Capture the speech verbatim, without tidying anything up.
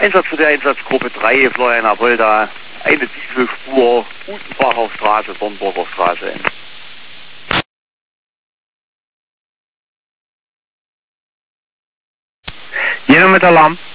Einsatz für die Einsatzgruppe drei, Florian Apolda, eine Dieselspur, Utenbacher Straße, Dornburger Straße. Jeder mit Alarm.